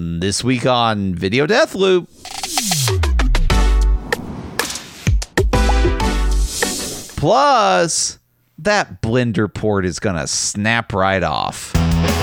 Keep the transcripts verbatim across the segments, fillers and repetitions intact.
This week on Video Death Loop. Plus, that Blender port is going to snap right off.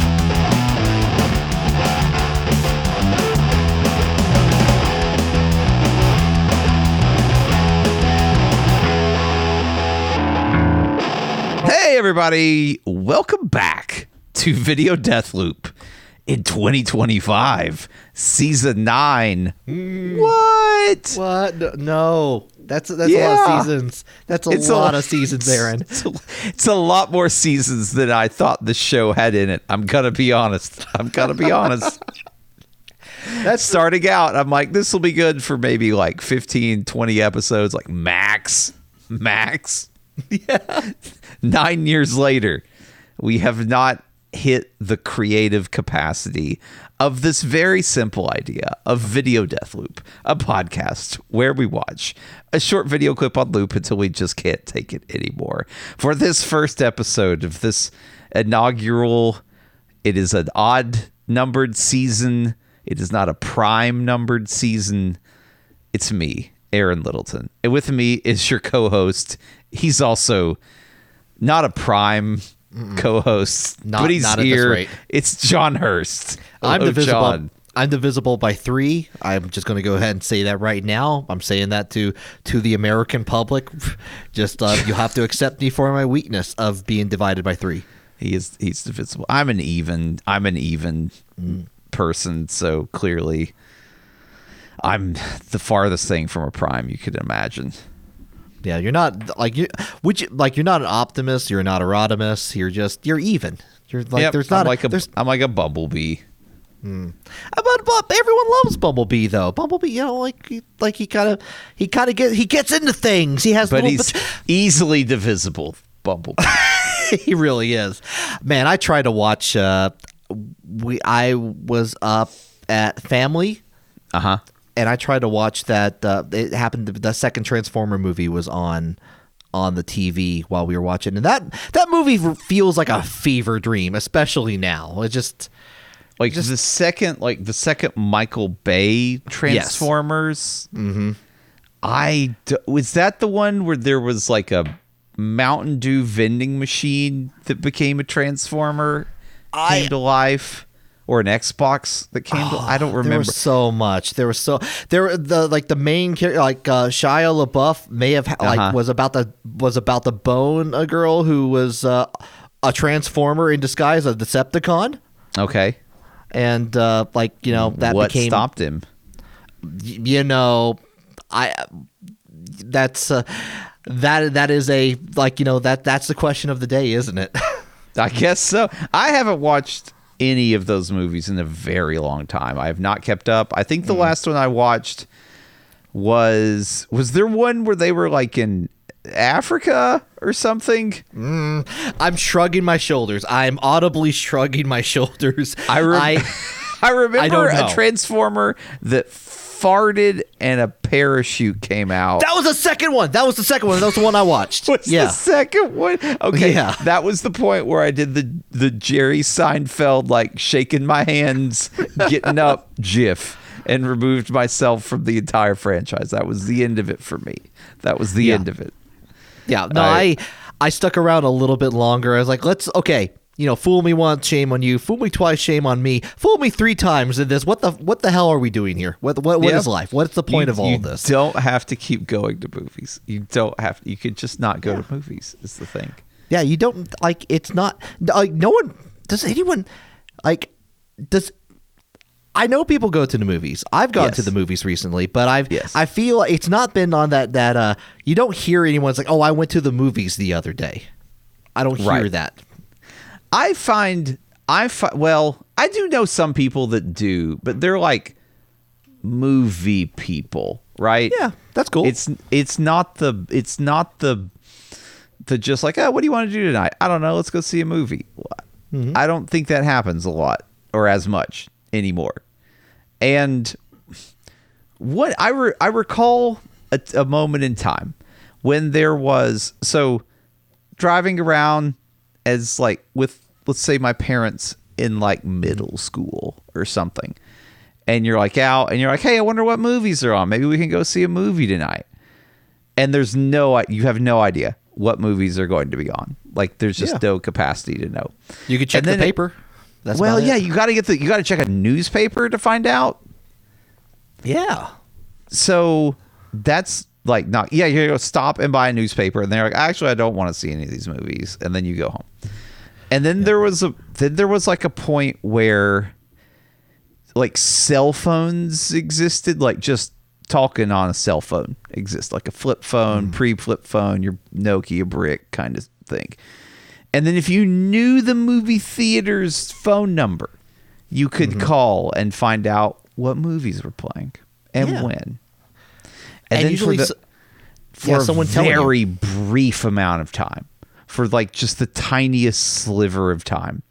Hey, everybody. Welcome back to Video Death Loop in twenty twenty-five, Season nine. Mm. What? What? No. That's that's Yeah. a lot of seasons. That's a It's lot a- of seasons, Aaron. It's a, it's a lot more seasons than I thought the show had in it. I'm going to be honest. I'm going to be honest. That's Starting out, I'm like, this will be good for maybe like fifteen, twenty episodes, like max. Max. yeah. Nine years later, we have not hit the creative capacity of this very simple idea of Video Death Loop, a podcast where we watch a short video clip on loop until we just can't take it anymore. For this first episode of this inaugural, it is an odd numbered season. It is not a prime numbered season. It's me, Aaron Littleton. And with me is your co-host. He's also not a prime Mm-mm. co-host, Not- but he's not at this here. rate. It's John Hurst. I'm Hello, divisible. John. I'm divisible by three. I'm just going to go ahead and say that right now. I'm saying that to to the American public. Just uh, you have to accept me for my weakness of being divided by three. He is. He's divisible. I'm an even. I'm an even mm. person. So clearly, I'm the farthest thing from a prime you could imagine. Yeah, you're not like you. Would you like? You're not an optimist. You're not a Rodimus. You're just you're even. You're like Yep, there's not I'm like a. there's, I'm like a bumblebee. Hmm. But, but everyone loves Bumblebee, though. Bumblebee, you know, like he, like he kind of he kind of get he gets into things. He has, but little he's bit- easily divisible. Bumblebee. he really is. Man, I tried to watch. Uh, we I was up at family. Uh huh. And I tried to watch that. Uh, it happened. The second Transformer movie was on on the T V while we were watching, and that that movie feels like a fever dream, especially now. It just. Like Just, the second, like the second Michael Bay Transformers. Yes. Mm-hmm. I d- was that the one where there was like a Mountain Dew vending machine that became a Transformer, I, came to life, or an Xbox that came oh, to. I don't remember. There was so much. There was so there the like the main character like uh, Shia LaBeouf may have like Uh-huh. was about the was about to bone a girl who was uh, a Transformer in disguise, a Decepticon. Okay. And uh, like you know that what became stopped him? You know, I that's uh, that that is a like you know that that's the question of the day, isn't it? I guess so. I haven't watched any of those movies in a very long time. I have not kept up. I think the mm. last one I watched was was there one where they were like in Africa or something? Mm, I'm shrugging my shoulders. I'm audibly shrugging my shoulders. I, re- I, I remember I a Transformer that farted and a parachute came out. That was the second one. That was the second one. That was the one I watched. What's yeah. the second one? Okay, yeah. That was the point where I did the the Jerry Seinfeld like shaking my hands, getting up gif, and removed myself from the entire franchise. That was the end of it for me. That was the yeah. end of it. Yeah, no, I, I I stuck around a little bit longer. I was like, let's okay, you know, fool me once, shame on you. Fool me twice, shame on me. Fool me three times in this. What the what the hell are we doing here? What what what yeah. is life? What's the point you, of all you of this? You don't have to keep going to movies. You don't have. You could just not go yeah. to movies. Is the thing. Yeah, you don't like. It's not like no one does. Anyone like does. I know people go to the movies. I've gone yes. to the movies recently, but I've yes. I feel it's not been on that that uh you don't hear anyone's like, "Oh, I went to the movies the other day." I don't hear right. that. I find I fi- well, I do know some people that do, but they're like movie people, right? Yeah, that's cool. It's it's not the it's not the the just like, "Oh, what do you want to do tonight?" I don't know, let's go see a movie. Mm-hmm. I don't think that happens a lot or as much anymore. And what I re- I recall a, a moment in time when there was so driving around as like with let's say my parents in like middle school or something, and you're like out and you're like, hey, I wonder what movies are on. Maybe we can go see a movie tonight. And there's no, you have no idea what movies are going to be on. Like there's just yeah. no capacity to know. You could check the paper. That's well, yeah, it. you got to get the, you got to check a newspaper to find out. Yeah. So that's like not, yeah, you go stop and buy a newspaper and they're like, actually, I don't want to see any of these movies. And then you go home. And then yeah. there was a, then there was like a point where like cell phones existed, like just talking on a cell phone exists, like a flip phone, mm. pre-flip phone, your Nokia brick kind of thing. And then if you knew the movie theater's phone number, you could mm-hmm. call and find out what movies were playing and yeah. when. And, and then usually for, the, for yeah, a someone very brief amount of time, for like just the tiniest sliver of time,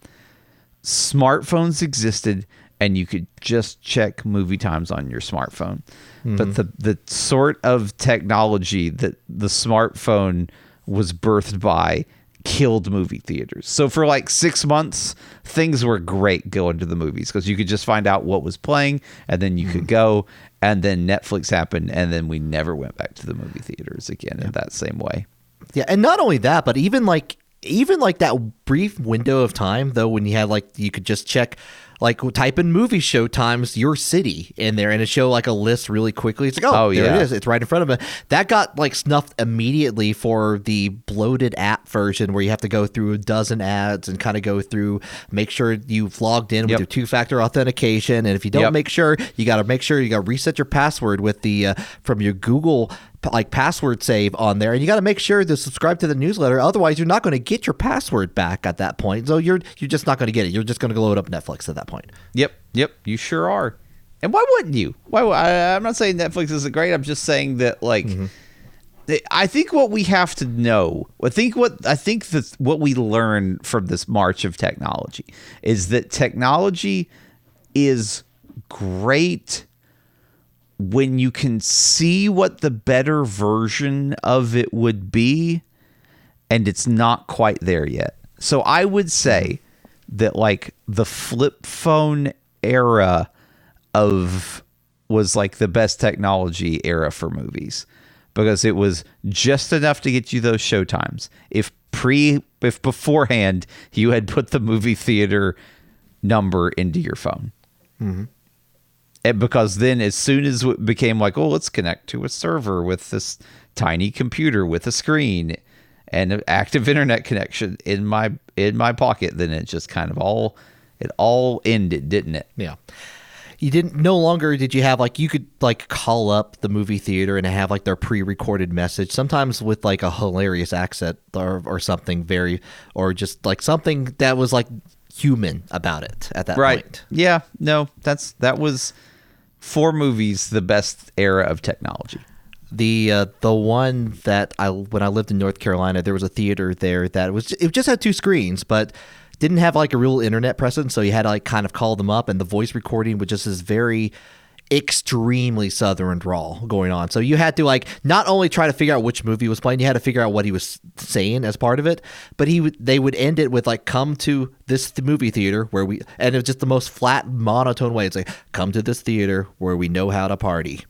smartphones existed and you could just check movie times on your smartphone. Mm-hmm. But the, the sort of technology that the smartphone was birthed by killed movie theaters. So for like six months, things were great going to the movies because you could just find out what was playing and then you mm-hmm. could go, and then Netflix happened and then we never went back to the movie theaters again yeah. in that same way. Yeah, and not only that, but even like even like that brief window of time though when you had like you could just check like type in movie show times your city in there and it show like a list really quickly. It's like, oh, oh there yeah. it is. It's right in front of it. That got like snuffed immediately for the bloated app version where you have to go through a dozen ads and kind of go through, make sure you've logged in with yep. your two-factor authentication. And if you don't yep. make sure, you got to make sure you got to reset your password with the uh, from your Google like password save on there, and you got to make sure to subscribe to the newsletter. Otherwise, you're not going to get your password back at that point. So you're you're just not going to get it. You're just going to load up Netflix at that point. Yep, yep, you sure are. And why wouldn't you? Why? I, I'm not saying Netflix isn't great. I'm just saying that, like, mm-hmm. they, I think what we have to know, I think what I think that what we learn from this march of technology is that technology is great when you can see what the better version of it would be, and it's not quite there yet. So I would say that like the flip phone era of was like the best technology era for movies because it was just enough to get you those show times. If pre, if beforehand you had put the movie theater number into your phone. Mm-hmm. And because then as soon as it became like, oh, let's connect to a server with this tiny computer with a screen and an active internet connection in my in my pocket, then it just kind of all it all ended, didn't it? Yeah. You didn't no longer did you have like you could like call up the movie theater and have like their pre-recorded message, sometimes with like a hilarious accent or or something very or just like something that was like human about it at that right. point. Yeah, no, that's that was for movies the best era of technology. The uh, the one that I when I lived in North Carolina, there was a theater there that was it just had two screens, but didn't have like a real internet presence, so you had to like kind of call them up, and the voice recording was just this very extremely southern drawl going on. So you had to like not only try to figure out which movie was playing, you had to figure out what he was saying as part of it. But he would they would end it with like, come to this th- movie theater where we, and it was just the most flat monotone way. It's like, come to this theater where we know how to party.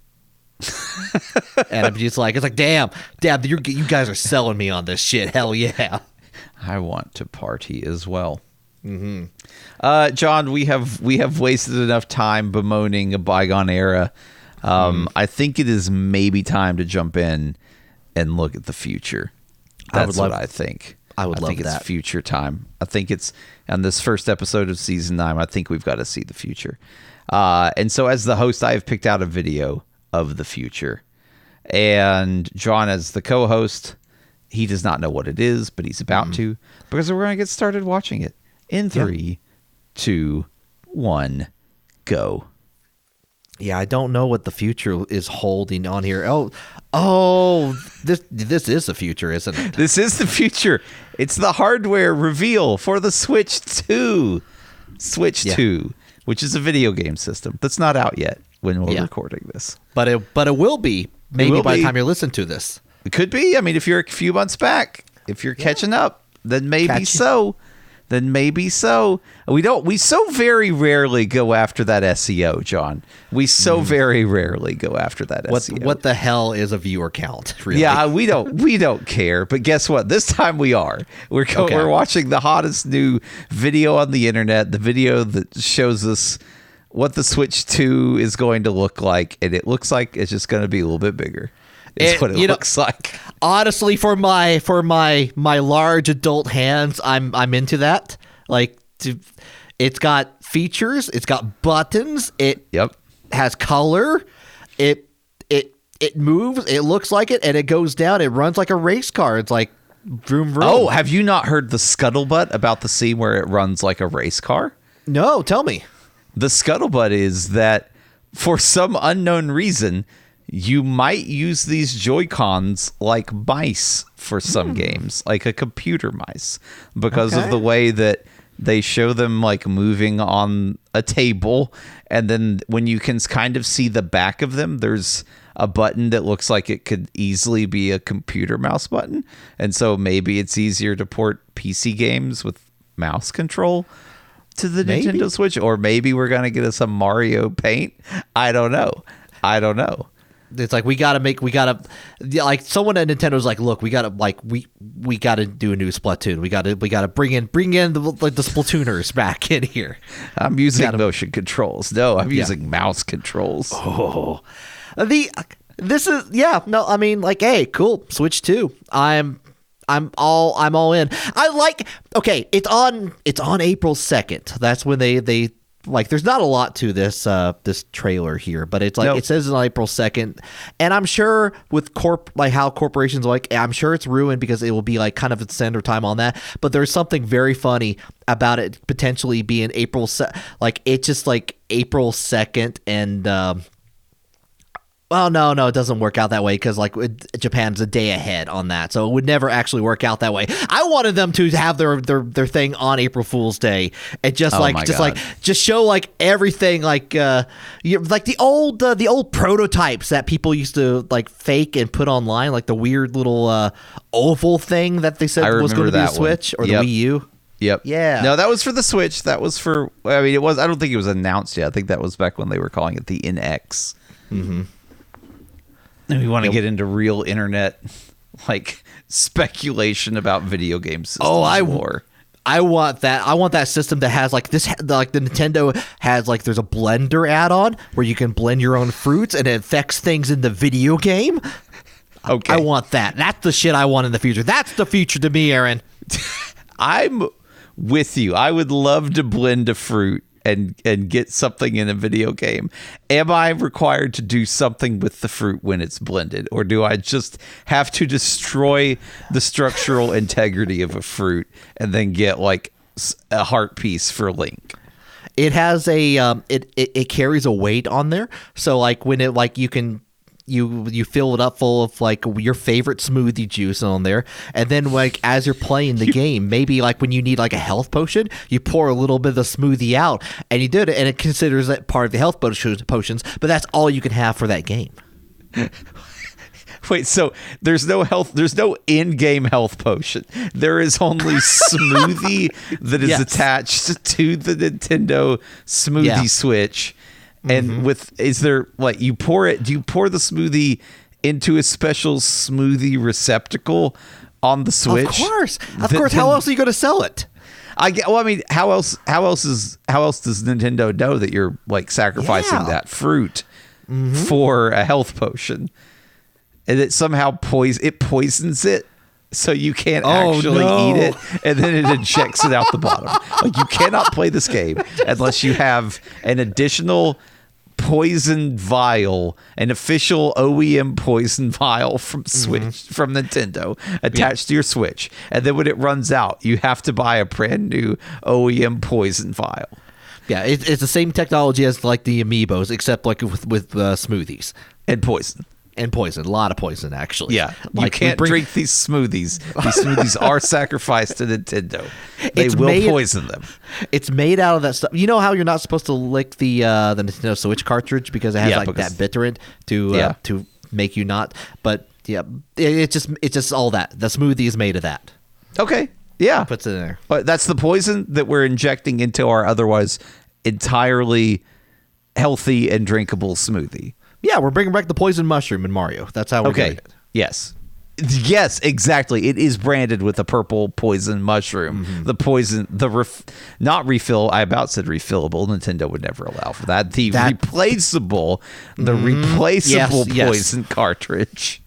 And I'm just like, it's like, damn, damn, you're, you guys are selling me on this shit. Hell yeah. I want to party as well. Mm-hmm. Uh, John, we have we have wasted enough time bemoaning a bygone era. Um, mm. I think it is maybe time to jump in and look at the future. That's I would love, what I think. I would I love think that. It's future time. I think it's on this first episode of season nine. I think we've got to see the future. Uh, and so, as the host, I have picked out a video of the future, and John, as the co-host, he does not know what it is, but he's about mm. to, because we're going to get started watching it. In three, yeah. two, one, go. Yeah, I don't know what the future is holding on here. Oh, oh, this this is the future, isn't it? This is the future. It's the hardware reveal for the Switch two. Switch yeah. two, which is a video game system that's not out yet when we're yeah. recording this. But it but it will be maybe will by be. the time you listen to this. It could be. I mean, if you're a few months back, if you're yeah. catching up, then maybe Catch so. then maybe so. We don't. We so very rarely go after that S E O, John. We so very rarely go after that What S E O. what the hell is a viewer count? Really? Yeah, we don't. We don't care. But guess what? This time we are. We're go, Okay. we're watching the hottest new video on the internet. The video that shows us what the Switch two is going to look like, and it looks like it's just going to be a little bit bigger. Is It- what it you know- looks like. Honestly, for my for my my large adult hands, I'm I'm into that. Like, to, it's got features, it's got buttons, it Yep. has color, it it it moves, it looks like it, and it goes down. It runs like a race car. It's like vroom vroom. Oh, have you not heard the scuttlebutt about the scene where it runs like a race car? no, tell me. The scuttlebutt is that for some unknown reason, you might use these Joy-Cons like mice for some games, like a computer mice, because of Okay. the way that they show them like moving on a table. And then when you can kind of see the back of them, there's a button that looks like it could easily be a computer mouse button. And so maybe it's easier to port P C games with mouse control to the Maybe. Nintendo Switch, or maybe we're gonna get us a Mario Paint. I don't know. I don't know. It's like we gotta make we gotta yeah, like someone at Nintendo's like, look, we gotta like we we gotta do a new Splatoon. We gotta we gotta bring in bring in the like the Splatooners back in here. I'm using Gotta- motion controls. No, I'm Yeah. using mouse controls. Oh, the this is yeah no I mean like hey cool Switch two. I'm I'm all I'm all in. I like okay. It's on it's on April second. That's when they they. Like, there's not a lot to this uh, this trailer here, but it's like Nope. it says on April second, and I'm sure with corp like how corporations like I'm sure it's ruined because it will be like kind of its center time on that. But there's something very funny about it potentially being April se- like it's just like April second and. Um, Well, no, no, it doesn't work out that way because like it, Japan's a day ahead on that, so it would never actually work out that way. I wanted them to have their their, their thing on April Fool's Day and just Oh like my just God. like just show like everything like uh you like the old uh, the old prototypes that people used to like fake and put online, like the weird little uh, oval thing that they said I was going to remember be the that one. Switch or Yep. the Wii U. Yep. Yeah. No, that was for the Switch. That was for. I mean, it was. I don't think it was announced yet. I think that was back when they were calling it the N X. Mm-hmm. And we want to get into real internet, like speculation about video game systems. Oh, I war. I want that. I want that system that has like this, like the Nintendo has like there's a blender add-on where you can blend your own fruits and it affects things in the video game. Okay. I want that. That's the shit I want in the future. That's the future to me, Aaron. I'm with you. I would love to blend a fruit and and get something in a video game. Am I required to do something with the fruit when it's blended, or do I just have to destroy the structural integrity of a fruit and then get like s- a heart piece for Link? It has a um, it, it it carries a weight on there, so like when it like you can. You you fill it up full of like your favorite smoothie juice on there, and then like as you're playing the game, maybe like when you need like a health potion, you pour a little bit of the smoothie out, and you do it, and it considers that part of the health potions. Potions, but that's all you can have for that game. Wait, so there's no health, there's no in-game health potion. There is only smoothie that is Yes. attached to the Nintendo Smoothie Yeah. Switch. And with, is there like, you pour it, do you pour the smoothie into a special smoothie receptacle on the Switch? Of course, of Th- course. How then- else are you going to sell it? I get, well, I mean, how else, how else is, how else does Nintendo know that you're like sacrificing Yeah. that fruit for a health potion? And it somehow poison, it poisons it. So you can't Oh, actually no. eat it, and then it injects it out the bottom. Like you cannot play this game unless you have an additional poison vial, an official O E M poison vial from Switch from Nintendo attached to your Switch. And then when it runs out, you have to buy a brand new O E M poison vial. Yeah, it, it's the same technology as like the amiibos, except like with with uh, smoothies And poison. and poison. A lot of poison, actually. Yeah, like you can't we bring- drink these smoothies. These smoothies are sacrificed to Nintendo. They It's will made- poison them. It's made out of that stuff. You know how you're not supposed to lick the uh, the Nintendo Switch cartridge because it has Yeah, like because- that bitterant to uh, Yeah. to make you not. But yeah, it, it's just it's just all that. The smoothie is made of that. Okay. Yeah. Puts it in there. But that's the poison that we're injecting into our otherwise entirely healthy and drinkable smoothie. Yeah, we're bringing back the poison mushroom in Mario. That's how we're Okay. doing it. Yes. Yes, exactly. It is branded with a purple poison mushroom. Mm-hmm. The poison, the ref, not refill. I about said refillable. Nintendo would never allow for that. The That- replaceable, the Mm-hmm. replaceable Yes, yes. poison cartridge.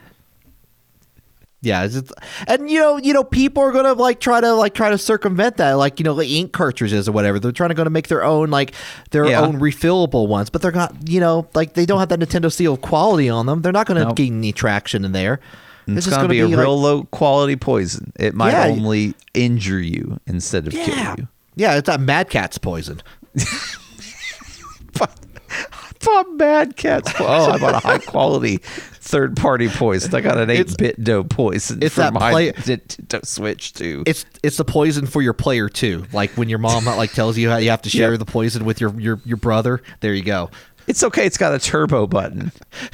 Yeah, it's just, and you know, you know, people are gonna like try to like try to circumvent that, like you know, like ink cartridges or whatever. They're trying to gonna make their own like their Yeah. own refillable ones, but they're not, you know, like they don't have that Nintendo seal of quality on them. They're not gonna Nope. gain any traction in there. It's, just going to be, be a like- real low quality poison. It might Yeah. only injure you instead of Yeah, kill you. yeah, it's that Mad Cat's poison. Bought Mad Cat's po- Oh, I bought a high quality third party poison. I got an eight bit no poison it's for that my play- Nintendo Switch too. It's it's the poison for your player too. Like when your mom like tells you how you have to share Yep. the poison with your, your your brother. There you go. It's okay. It's got a turbo button.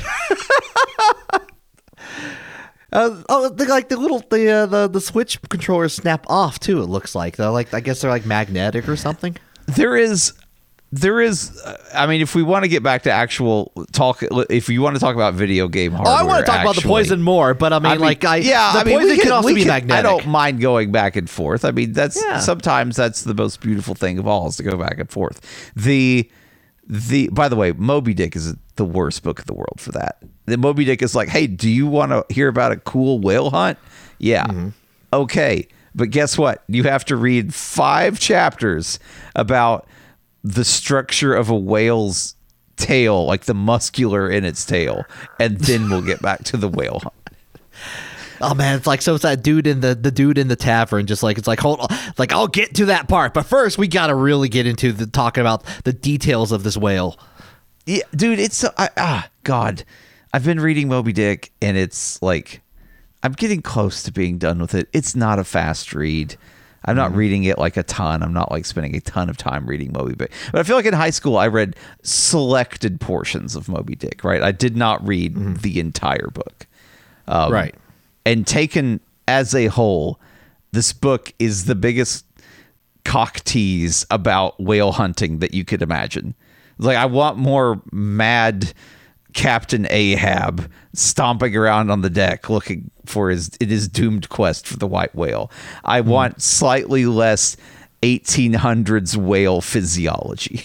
Uh, oh, the, like the little the uh, the the Switch controllers snap off too. It looks like they're like I guess they're like magnetic or something. There is, there is. Uh, I mean, if we want to get back to actual talk, if you want to talk about video game Oh, hardware, I want to talk about the actually- poison more, but I mean, I mean, like I yeah, the I mean, poison we can, can, also we be can- magnetic. I don't mind going back and forth. I mean, that's Yeah. sometimes that's the most beautiful thing of all is to go back and forth. The the by the way, Moby Dick is the worst book in the world for that. The Moby Dick is like, hey, do you want to hear about a cool whale hunt? Yeah, Mm-hmm. okay, but guess what? You have to read five chapters about the structure of a whale's tail, like the muscular in its tail, and then we'll get back to the whale hunt. Oh man, it's like so it's that dude in the the dude in the tavern, just like it's like hold on, like I'll get to that part, but first we got to really get into the talking about the details of this whale. Yeah, dude, it's so, I, ah God. I've been reading Moby Dick, and it's like I'm getting close to being done with it. It's not a fast read. I'm not reading it like a ton. I'm not like spending a ton of time reading Moby Dick. But I feel like in high school I read selected portions of Moby Dick. Right, I did not read mm-hmm. the entire book. Um, Right, and taken as a whole, this book is the biggest cock tease about whale hunting that you could imagine. Like, I want more mad Captain Ahab stomping around on the deck looking for his in his doomed quest for the white whale. I mm. want slightly less eighteen hundreds whale physiology.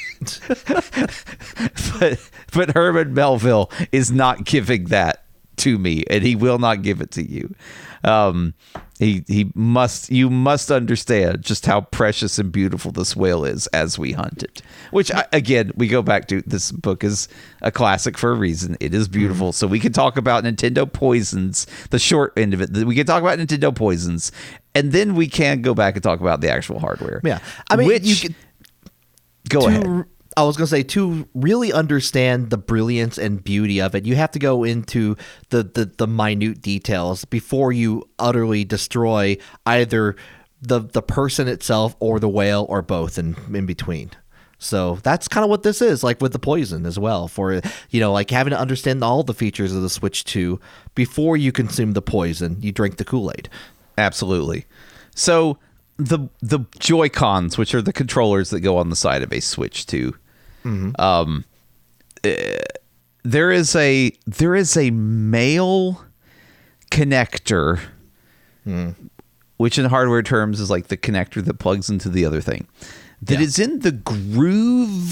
but but Herman Melville is not giving that to me, and he will not give it to you. Um, he he must you must understand just how precious and beautiful this whale is as we hunt it. Which I, again, we go back to this book is a classic for a reason. It is beautiful, mm-hmm. so we can talk about Nintendo Poisons, the short end of it. We can talk about Nintendo Poisons, and then we can go back and talk about the actual hardware. Yeah, I mean, which, you could, go to, ahead. I was going to say, to really understand the brilliance and beauty of it, you have to go into the, the, the minute details before you utterly destroy either the the person itself or the whale or both in, in between. So that's kind of what this is, like with the poison as well, for, you know, like having to understand all the features of the Switch two before you consume the poison, you drink the Kool-Aid. Absolutely. So the the Joy-Cons, which are the controllers that go on the side of a Switch two, mm-hmm. um, uh, there is a there is a male connector, mm. which in hardware terms is like the connector that plugs into the other thing, that yeah. is in the groove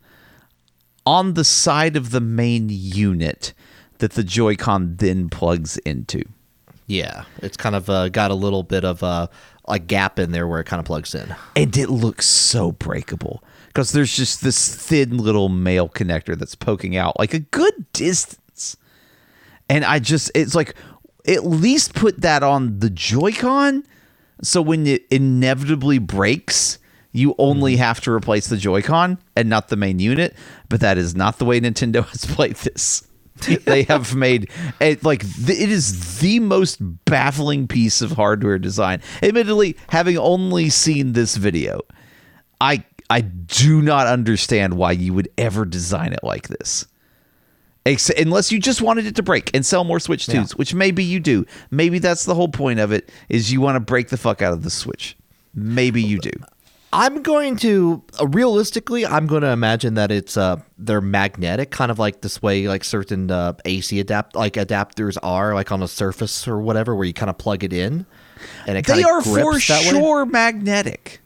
on the side of the main unit that the Joy-Con then plugs into. Yeah, it's kind of uh, got a little bit of a, a gap in there where it kind of plugs in. And it looks so breakable because there's just this thin little male connector that's poking out like a good distance. And I just, it's like, at least put that on the Joy-Con so when it inevitably breaks, you only mm-hmm. have to replace the Joy-Con and not the main unit. But that is not the way Nintendo has played this. They have made it like th- it is the most baffling piece of hardware design. Admittedly, having only seen this video, I I do not understand why you would ever design it like this. Ex- unless you just wanted it to break and sell more Switch twos, Yeah. which maybe you do. Maybe that's the whole point of it, is you want to break the fuck out of the Switch. Maybe you do. I'm going to uh, realistically, I'm going to imagine that it's uh they're magnetic, kind of like this way, like certain uh, A C adapt like adapters are, like on a Surface or whatever, where you kind of plug it in, and it They kinda are for grips that way. sure magnetic.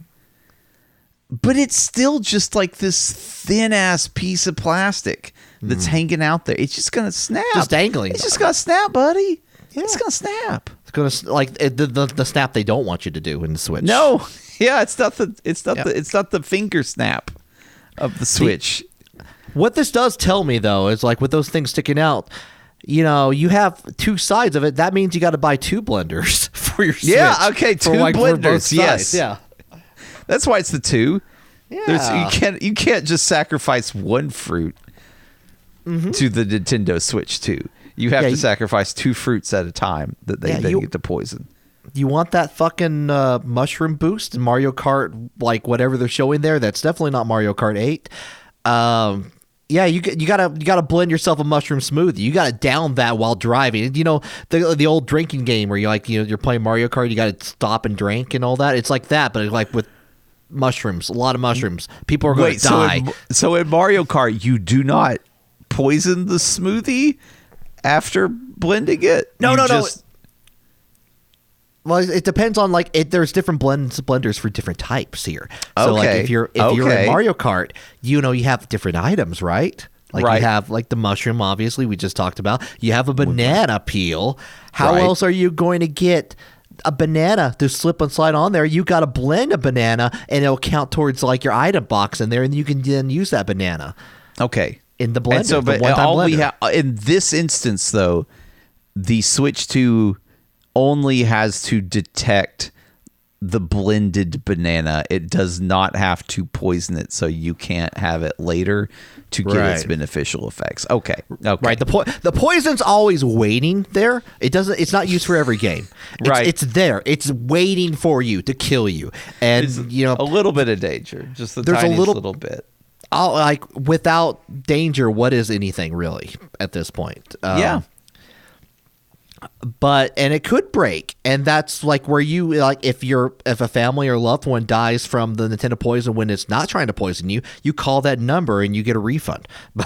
But it's still just like this thin ass piece of plastic that's hanging out there. It's just gonna snap. Just dangling. It's just gonna snap, buddy. Yeah. It's gonna snap. It's going to like it, the, the the snap they don't want you to do in the Switch. No, yeah, it's not the it's not Yeah. the it's not the finger snap of the Switch. What this does tell me, though, is like with those things sticking out, you know, you have two sides of it. That means you got to buy two blenders for your Switch. Yeah, okay, for, two like, for both blenders, sides. yes. Yeah. That's why it's the two. There's, Yeah. you can't you can't just sacrifice one fruit to the Nintendo Switch two. You have Yeah, to you- sacrifice two fruits at a time that they Yeah, then you- get to poison. You want that fucking uh, mushroom boost in Mario Kart, like whatever they're showing there? That's definitely not Mario Kart eight. Um, yeah, you g- you gotta you gotta blend yourself a mushroom smoothie. You gotta down that while driving. You know the the old drinking game where you like you know you're playing Mario Kart, you gotta stop and drink and all that. It's like that, but like with mushrooms, a lot of mushrooms. People are going Wait, to so die. in, so in Mario Kart, you do not poison the smoothie after blending it? No, You no, no. just- Well, it depends on like it. There's different blends, blenders for different types here. So like Okay, if you're if you're okay. in Mario Kart, you know you have different items, right? Like Right. you have like the mushroom, obviously we just talked about. You have a banana peel. How Right. else are you going to get a banana to slip and slide on there? You got to blend a banana, and it'll count towards like your item box in there, and you can then use that banana Okay. in the blender. And so, the but one-time all we blender. have in this instance, though, the Switch two only has to detect the blended banana. It does not have to poison it, so you can't have it later to get its Right. beneficial effects. Okay. Okay. Right. The po- the poison's always waiting there. It doesn't. It's not used for every game. It's, Right. It's there. It's waiting for you to kill you. And It's you know, a little bit of danger, just the There's a tiniest little- little bit. I'll, like without danger, what is anything really at this point? Um, Yeah. But and it could break, and that's like where you like if you're if a family or loved one dies from the Nintendo poison when it's not trying to poison you, you call that number and you get a refund.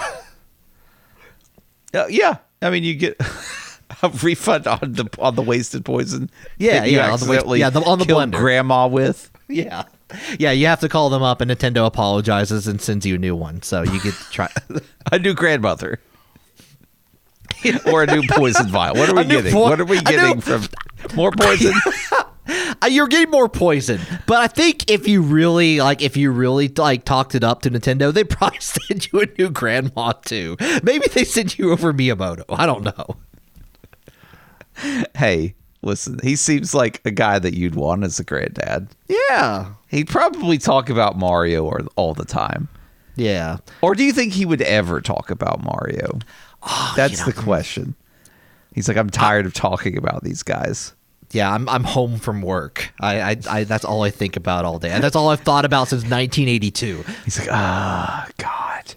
Uh, yeah. I mean, you get a refund on the on the wasted poison. Yeah, that you yeah, on the waste- accidentally yeah, the- on the killed blender. grandma with. Yeah. Yeah, you have to call them up and Nintendo apologizes and sends you a new one. So you get to try A new grandmother. Or a new poison vial. What are we A new getting? po- what are we a getting new- from more poison? Uh, You're getting more poison. But I think if you really like if you really like talked it up to Nintendo, they probably send you a new grandma too. Maybe they send you over Miyamoto. I don't know. Hey, listen, he seems like a guy that you'd want as a granddad. Yeah. He'd probably talk about Mario or all the time. Yeah. Or do you think he would ever talk about Mario? That's you know, the question. He's like, I'm tired of talking about these guys. Yeah, I'm I'm home from work. I, I, I that's all I think about all day. And that's all I've thought about since nineteen eighty-two. He's like, ah, God.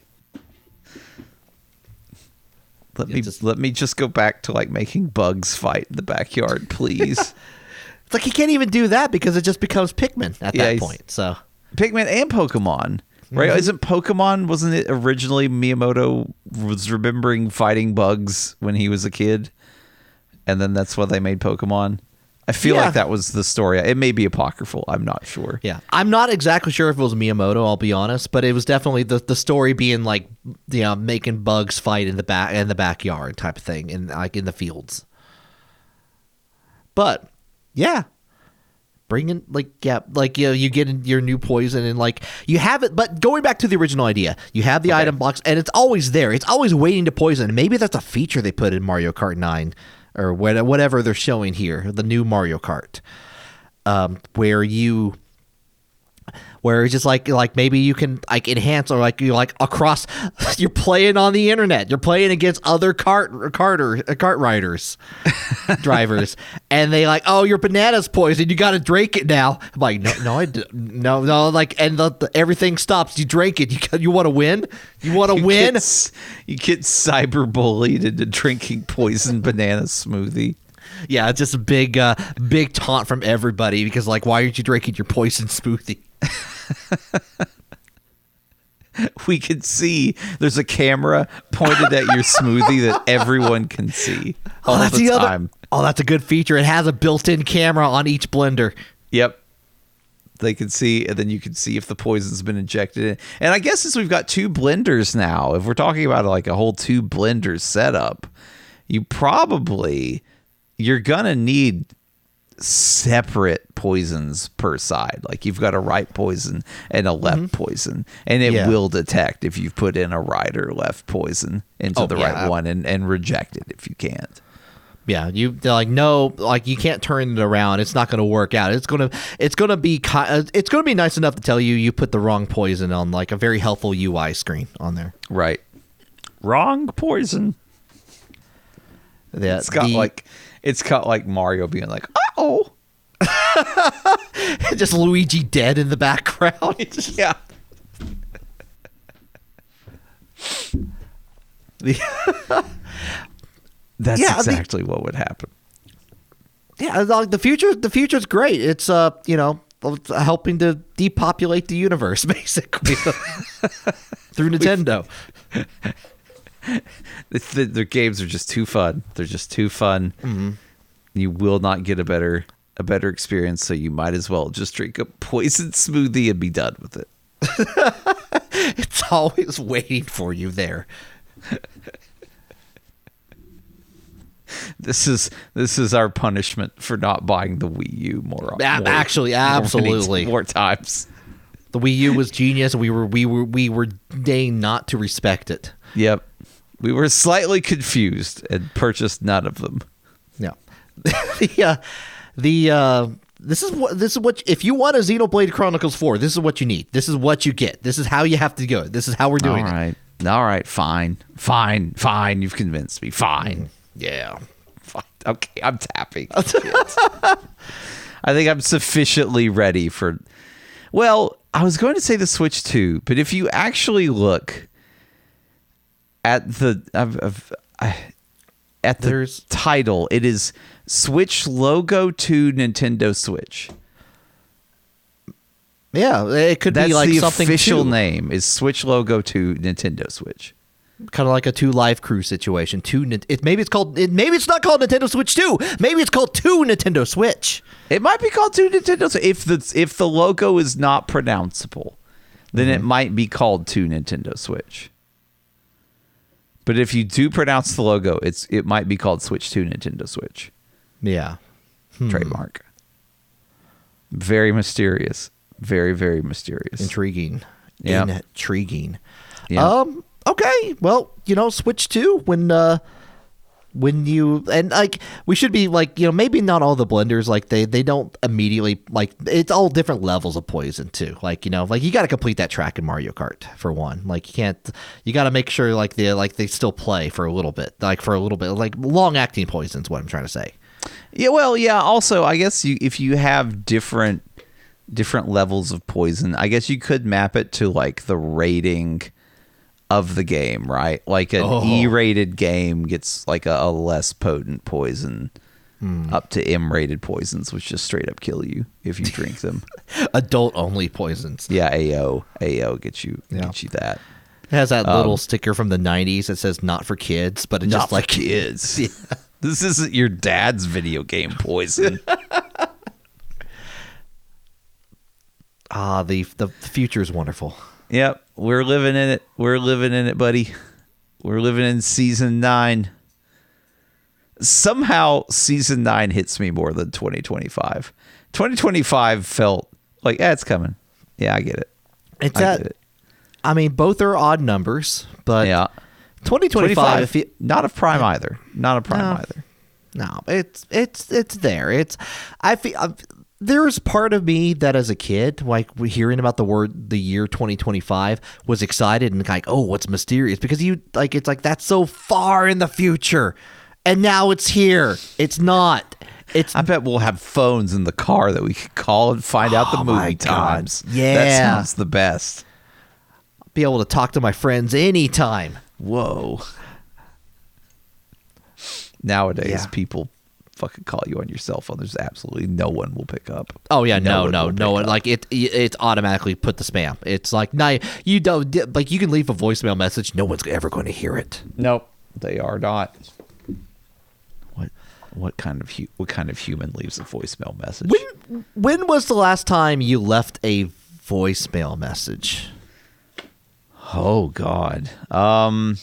Let me just- let me just go back to like making bugs fight in the backyard, please. It's like he can't even do that because it just becomes Pikmin at Yeah, that he's- point. So Pikmin and Pokemon, right? Mm-hmm. Isn't Pokemon, wasn't it originally Miyamoto was remembering fighting bugs when he was a kid? And then that's why they made Pokemon? I feel Yeah. like that was the story. It may be apocryphal. I'm not sure. yeah, I'm not exactly sure if it was Miyamoto. I'll be honest, but it was definitely the, the story being like you know making bugs fight in the back in the backyard type of thing, in like in the fields. But yeah, bringing like yeah like you know, you get in your new poison and like you have it. But going back to the original idea, you have the item box and it's always there. It's always waiting to poison. Maybe that's a feature they put in Mario Kart nine. Or what- whatever they're showing here, the new Mario Kart, um, where you where it's just like like maybe you can like enhance or like you like across. You're playing on the internet. You're playing against other cart carter cart riders, drivers, and they like, oh, your banana's poisoned. You got to drink it now. I'm like, no, no, I d- no, no. Like, and the, the, everything stops. You drink it. You got- you want to win. You want to You win. Get, s- you get cyberbullied into drinking poison banana smoothie. Yeah, it's just a big, uh, big taunt from everybody because, like, why aren't you drinking your poison smoothie? We can see there's a camera pointed at your smoothie that everyone can see all that's the the time. other. Oh, that's a good feature. It has a built-in camera on each blender. Yep. They can see, and then you can see if the poison's been injected in. And I guess since we've got two blenders now, if we're talking about like a whole two blenders setup, you probably, you're going to need separate poisons per side. Like you've got a right poison and a left mm-hmm. poison, and it Yeah. will detect if you've put in a right or left poison into Oh, the yeah. right one and, and reject it if you can't. Yeah, you they're like no, like you can't turn it around. It's not going to work out. It's gonna, it's gonna be, ki- uh, it's gonna be nice enough to tell you you put the wrong poison on like a very helpful U I screen on there. Right. Wrong poison. That It's got the- like, it's got like Mario being like, oh, just Luigi dead in the background. yeah. The- That's Yeah, the- exactly what would happen. yeah, like the future, the future's great. It's uh, you know, helping to depopulate the universe basically through Nintendo. The, the, the games are just too fun. They're just too fun. Mm-hmm. You will not get a better a better experience, so you might as well just drink a poison smoothie and be done with it. It's always waiting for you there. This is this is our punishment for not buying the Wii U more. A- more actually, more many- absolutely. more times. The Wii U was genius. We were we were we were deigned not to respect it. Yep, we were slightly confused and purchased none of them. Yeah. the uh, the uh, this is what this is what if you want a Xenoblade Chronicles four, this is what you need. This is what you get. This is how you have to go. This is how we're doing All right, all right, fine, fine, fine. You've convinced me. Fine. it. Yeah. Fine. Okay, I'm tapping. I think I'm sufficiently ready for. Well, I was going to say the Switch two, but if you actually look at the of, of, uh, at the There's- title, it is Switch logo to Nintendo Switch. Yeah, it could That's be like the something official too. name is Switch logo to Nintendo Switch. Kind of like a two live crew situation. Two, Nin- it maybe it's called. It, maybe it's not called Nintendo Switch Two. Maybe it's called Two Nintendo Switch. It might be called two Nintendo Switch. If the if the logo is not pronounceable, then it might be called two Nintendo Switch. But if you do pronounce the logo, it's it might be called Switch two Nintendo Switch. Yeah. Trademark. Very mysterious. Very, very mysterious. Intriguing. Yeah. Intriguing. Yeah. Um. Okay. Well, you know, Switch Two when uh when you and like we should be like you know maybe not all the blenders like they they don't immediately like it's all different levels of poison too. Like you know like you got to complete that track in Mario Kart for one. Like you can't you got to make sure like they like they still play for a little bit like for a little bit like long acting poison's what I'm trying to say. Yeah, well, yeah, also I guess you if you have different different levels of poison, I guess you could map it to like the rating of the game, right? Like an Oh. E-rated game gets like a, a less potent poison up to M-rated poisons, which just straight up kill you if you drink them. Adult only poisons. Yeah, A O. A O gets you Yeah. gets you that. It has that little sticker from the nineties that says "not for kids," but it Not just like for kids. This isn't your dad's video game poison. ah the the future is wonderful. Yep, we're living in it. We're living in it, buddy. We're living in season nine. Somehow, season nine hits me more than twenty twenty-five. twenty twenty-five felt like, eh, it's coming. Yeah, I get it. It's I at, get it. I mean, both are odd numbers, but Yeah. twenty twenty-five. If you, not a prime either. Not a prime No. either. no, it's it's it's there. It's I feel. there's part of me that as a kid, like hearing about the word the year twenty twenty-five, was excited and like, oh, what's mysterious? Because you like it's like that's so far in the future, and now it's here. It's not. It's I bet we'll have phones in the car that we could call and find out the Oh my movie God. times. Yeah. That sounds the best. be able to talk to my friends anytime. Whoa. Nowadays, Yeah. people fucking call you on your cell phone. There's absolutely no one will pick up. Oh yeah, no, one no, will no pick one. up. Like it, it's automatically put the spam. It's like no, you don't like you can leave a voicemail message. No one's ever going to hear it. Nope, they are not. What what kind of hu- what kind of human leaves a voicemail message? When when was the last time you left a voicemail message? Oh God. Um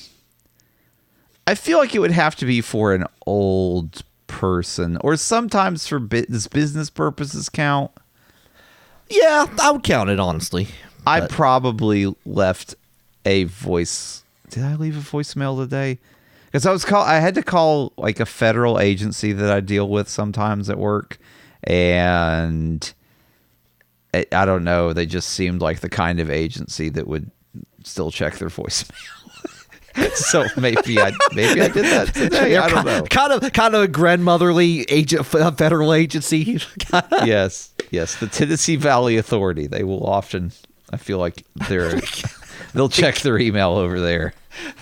I feel like it would have to be for an old person, or sometimes for bu- does business purposes count? Yeah, I would count it honestly. I But- probably left a voice. Did I leave a voicemail today? Because I was call. I had to call like a federal agency that I deal with sometimes at work, and I, I don't know. They just seemed like the kind of agency that would still check their voicemail. So maybe I maybe I did that today. I don't know. Kind of, kind of a grandmotherly agent, federal agency. Yes, yes. The Tennessee Valley Authority. They will often. I feel like they're. They'll check their email over there.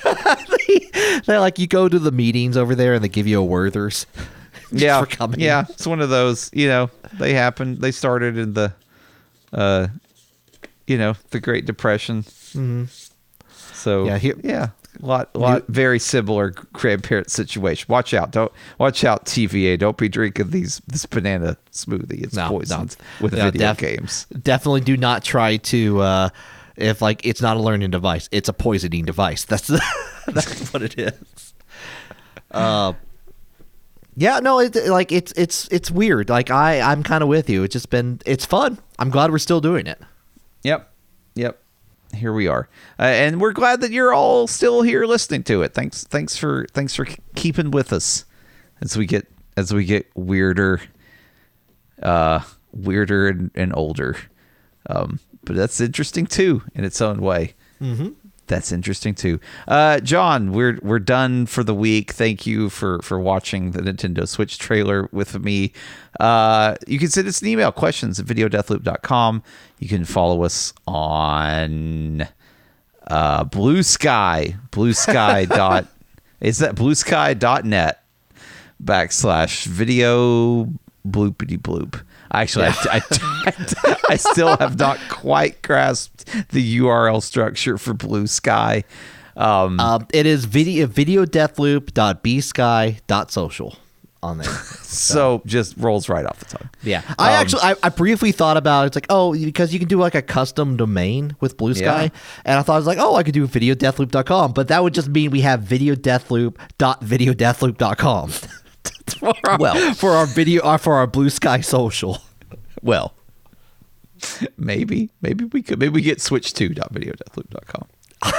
They're like you go to the meetings over there and they give you a Werther's. just Yeah, for coming. yeah. It's one of those. You know, they happened. They started in the, uh, you know, the Great Depression. Mm-hmm. So Yeah, yeah, here- yeah. A lot, a lot, very similar grandparent situation. Watch out! Don't watch out, T V A. Don't be drinking these this banana smoothie. It's No, poisoned no. with No, video def- games. Definitely do not try to. Uh, if like it's not a learning device, it's a poisoning device. That's that's what it is. Uh, yeah, no, it, like it's it's it's weird. Like I I'm kind of with you. It's just been it's fun. I'm glad we're still doing it. Yep, yep. Here we are, uh, and we're glad that you're all still here listening to it. Thanks, thanks for thanks for keeping with us as we get as we get weirder, uh, weirder and, and older. Um, but that's interesting too in its own way. Mm-hmm. That's interesting too. Uh, John, we're we're done for the week. Thank you for for watching the Nintendo Switch trailer with me. Uh, you can send us an email, questions at video death loop dot com. You can follow us on uh, Blue Sky. Blue Sky dot is that blue sky dot net backslash video bloopity bloop. Actually, I, I, I, I still have not quite grasped the U R L structure for Blue Sky. Um, Um, it is video videodeathloop dot b sky dot social on there. so just rolls right off the tongue. Yeah, I Um, actually I, I briefly thought about it. It's like oh because you can do like a custom domain with Blue Sky, Yeah. and I thought I was like oh I could do video deathloop dot com, but that would just mean we have videodeathloop dot videodeathloop dot com. for our, Well. for our video uh, for our Blue Sky social. Well, maybe maybe we could maybe we get switch to dot video death loop dot com.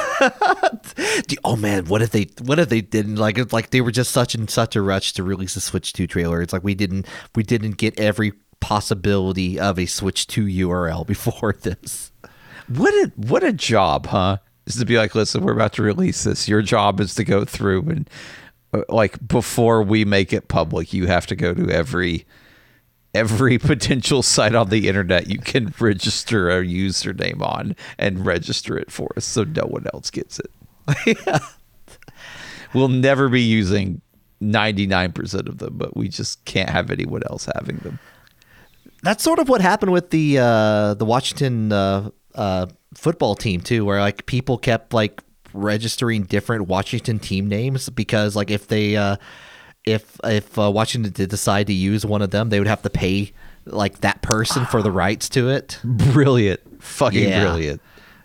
Dude, oh man, what if they what if they didn't like it's like they were just such in such a rush to release a Switch two trailer. It's like we didn't we didn't get every possibility of a Switch two U R L before this. What a what a job, huh? Is to be like, listen, we're about to release this. Your job is to go through and uh, like before we make it public, you have to go to every every potential site on the internet you can register a username on and register it for us so no one else gets it. Yeah. We'll never be using ninety-nine percent of them, but we just can't have anyone else having them. That's sort of what happened with the uh, the Washington uh, uh, football team too, where like people kept like registering different Washington team names because like if they uh, if if uh, Washington did decide to use one of them, they would have to pay like that person for the rights to it. Brilliant. Fucking Yeah. brilliant.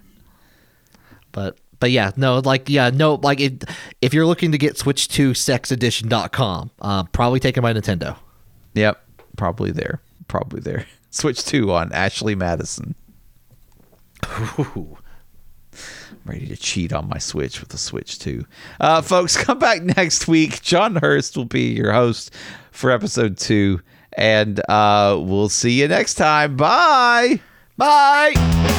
But but yeah, no, like yeah, no, like it, if you're looking to get Switch two sex edition dot com, uh, probably taken by Nintendo. Yep. Probably there. Probably there. Switch two on Ashley Madison. Ooh. Ready to cheat on my Switch with the Switch two. Uh, folks, come back next week. John Hurst will be your host for episode two. And uh, we'll see you next time. Bye. Bye.